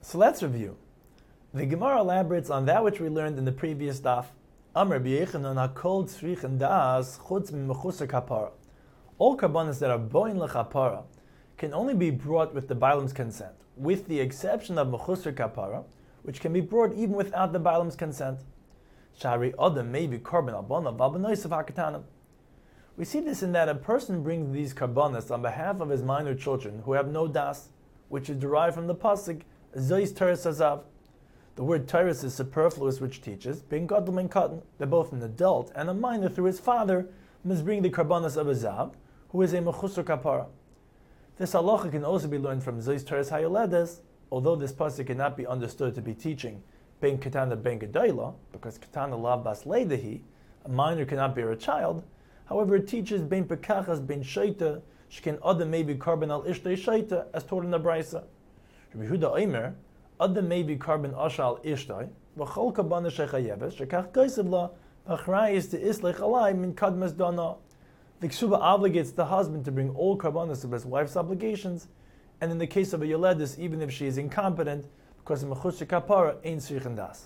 So let's review. The Gemara elaborates on that which we learned in the previous daf. Amar b'yechanan hakol tzrichen das chutz mimechusar kapara. All karbanos that are boin lechapara can only be brought with the bailam's consent, with the exception of mechusar kapara, which can be brought even without the bailam's consent. Shari adam may be karban albana v'albanois of hakatanim. We see this in that a person brings these karbanos on behalf of his minor children who have no das, which is derived from the pasuk Zois Teres Azav. The word Teres is superfluous, which teaches being gadol and katan, that both an adult and a minor through his father must bring the karbanos of Azav, who is a mechusar kapara. This halacha can also be learned from Zois Teres Hayoledes, although this pasuk cannot be understood to be teaching ben katana ben gedayla, because katana lav bas leidahi, a minor cannot bear a child. However, it teaches ben pekachas ben shaita shken adam may be karban al ishtay shaita, as taught in the Brisa. Rabbi Yehuda Omer, adam may be karban asha al ishtay v'chol kabana shechayeves shekach kaisav la v'achrayis to islech alay min kadmas dana. The ksuba obligates the husband to bring all karbanos of his wife's obligations, and in the case of a yoledis, even if she is incompetent, because of mechusar kapara ain't tzrichen das.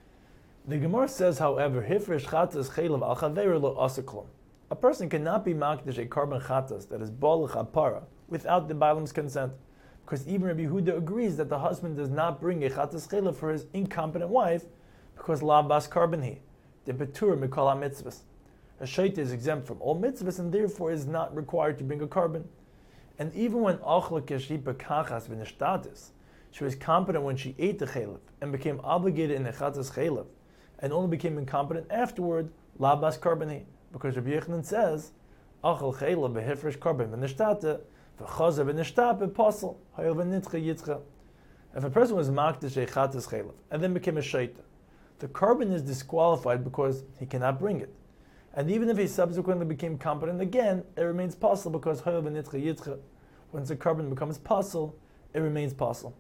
The Gemara says, however, hifresh chatas chelav al chaveru lo asaklum. A person cannot be makdish a karban chatas that is bal chapara without the bailam's consent, because even Rabbi Yehuda agrees that the husband does not bring a chatas chelav for his incompetent wife, because la bas karban he, the betur mikol ha-mitzvahs. A shaita is exempt from all mitzvahs and therefore is not required to bring a karban. And even when achla keshipa kachas v'nishtatis, she was competent when she ate the chelav and became obligated in the chatas chelav, and only became incompetent afterward, la bas karban he. Because Rabbi Yechanan says, "Achal chelav behifresh karban v'nishtate v'chazer v'nishtate pasal hayel v'nitcha yitzcha." If a person was makdish a chatas chelav and then became a shaita, the karban is disqualified because he cannot bring it. And even if he subsequently became competent again, it remains pasal because hayel v'nitcha yitzcha. Once the karban becomes pasal, it remains pasal.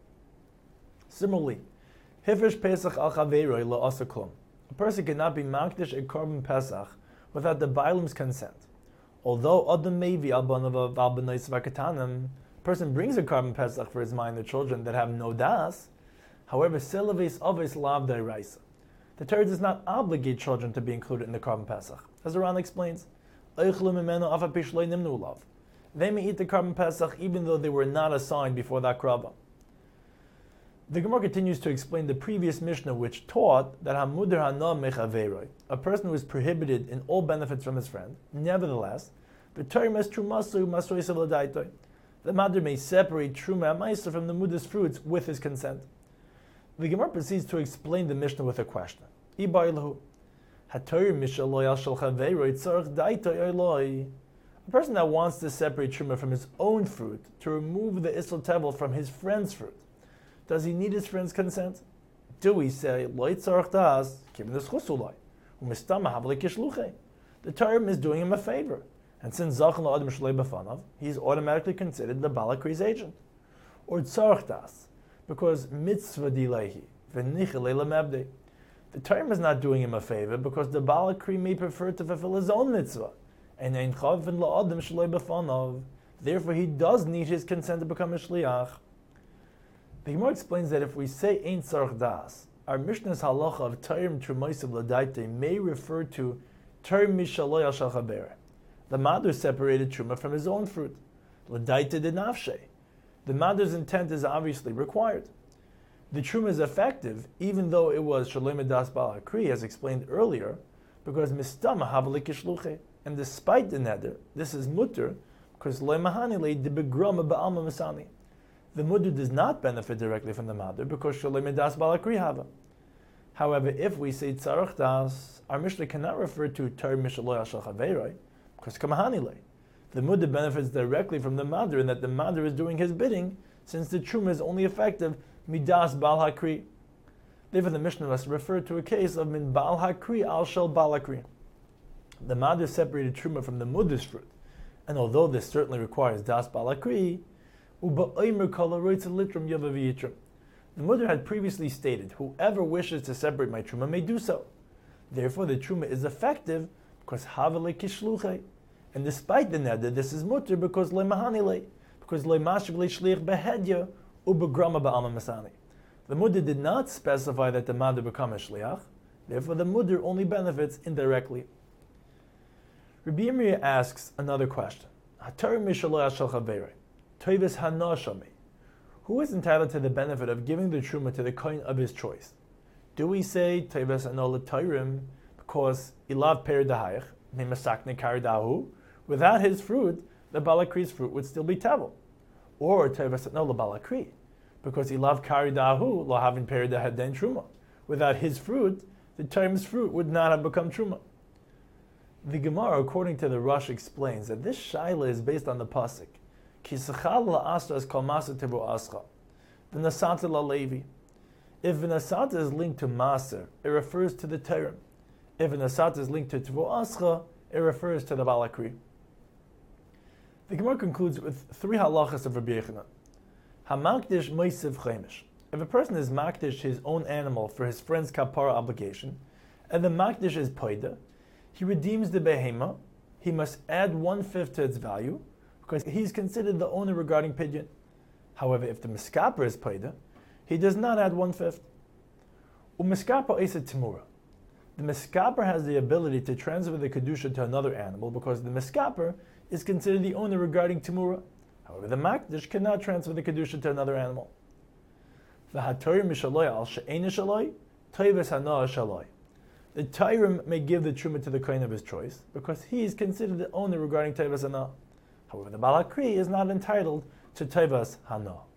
Similarly, hifresh pesach al chaveroi lo asa klum. A person cannot be makdish a karban pesach without the bailam's consent. Although adam mevi al banav al b'nois v'katanim, a person brings a karban pesach for his minor children that have no das. However, selaves aves lav da'iraisa. The Torah does not obligate children to be included in the karban pesach. As the Ran explains, they may eat the karban pesach even though they were not assigned before that krava. The Gemara continues to explain the previous Mishnah, which taught that Hamuder Hana Mechaveroi, a person who is prohibited in all benefits from his friend, nevertheless, the Madr may separate Truma Maisa from the Muda's fruits with his consent. The Gemara proceeds to explain the Mishnah with a question. A person that wants to separate Truma from his own fruit, to remove the Isl Tevel from his friend's fruit, does he need his friend's consent? Do we say, the term is doing him a favor, and since he is automatically considered the Balakri's agent. Or tzarch das, because mitzvah dilehi, the term is not doing him a favor because the Balakri may prefer to fulfill his own mitzvah, and therefore he does need his consent to become a shliach. The Gemara explains that if we say Ein Tzarech Das, our Mishnah's halacha of Tarim Trumoisiv L'daite may refer to Tarim Mishaloy Al Shal Chaber. The Madr separated Truma from his own fruit. L'daite de Nafshe. The Madr's intent is obviously required. The Truma is effective, even though it was Shalom Das Bal Hakri, as explained earlier, because Mistama Havalik Ishluche. And despite the neder, this is mutter, because Lo Mahanile de Begrama Ba'alma Masani. The mudr does not benefit directly from the madr because shalom das balakri hava. However, if we say tzarech das, our Mishnah cannot refer to tar mishaloy al shal chaveroi because kamahanile. The mudr benefits directly from the madr in that the madr is doing his bidding, since the truma is only effective midas bal hakri. Therefore, the Mishnah must refer to a case of min bal hakri al shal balakri. The madr separated truma from the mudr's fruit, and although this certainly requires das balakri, the mother had previously stated, whoever wishes to separate my truma may do so. Therefore, the truma is effective because havale kishluche. And despite the neder, this is mutter because le mahanile, because le mashig le shliach behedya ubegrama ba'alma masani. The Mudr did not specify that the Madr become a Shliach, therefore the Mudr only benefits indirectly. Rabbi Yirmiyah asks another question. Who is entitled to the benefit of giving the Truma to the Kohen of his choice? Do we say Teves Hano L'Tayrim because Ilav Per Dahayach, Mimasakne Karidahu? Without his fruit, the Balakri's fruit would still be Tevel. Or Teves Hano L'Balakri, because Ilav Karidahu Lo Havin Per Dahaden Truma. Without his fruit, the Tayrim's fruit would not have become Truma. The Gemara, according to the Rush, explains that this Shaila is based on the Pasuk. Ki sechal la'asra es kol masa tevu ascha. V'nasata la'levi. If v'nasata is linked to maser, it refers to the Tayrim. If v'nasata is linked to tevu ascha, it refers to the Balakri. The Gemara concludes with three halachas of Rabbi Yochanan. Hamakdish moisiv chemish. If a person is makdish his own animal for his friend's kapara obligation, and the makdish is poida, he redeems the behema, he must add 1/5 to its value, because he's considered the owner regarding pidyon. However, if the miskaper is poida, he does not add 1/5. Umiskaper eset timura. The miskaper has the ability to transfer the kedusha to another animal because the miskaper is considered the owner regarding timura. However, the makdish cannot transfer the kedusha to another animal. V'hatorim mishaloi al she'ena shaloi, toives hanoah shaloi. The Tayrim may give the Truma to the Kohen of his choice because he is considered the owner regarding Teves Hana. However, the Balakri is not entitled to Teves Hana.